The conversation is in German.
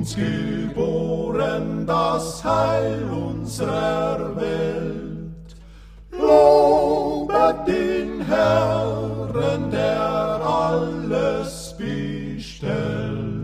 uns geboren das Heil unserer Welt. Lobet den Herrn, der alles bestellt.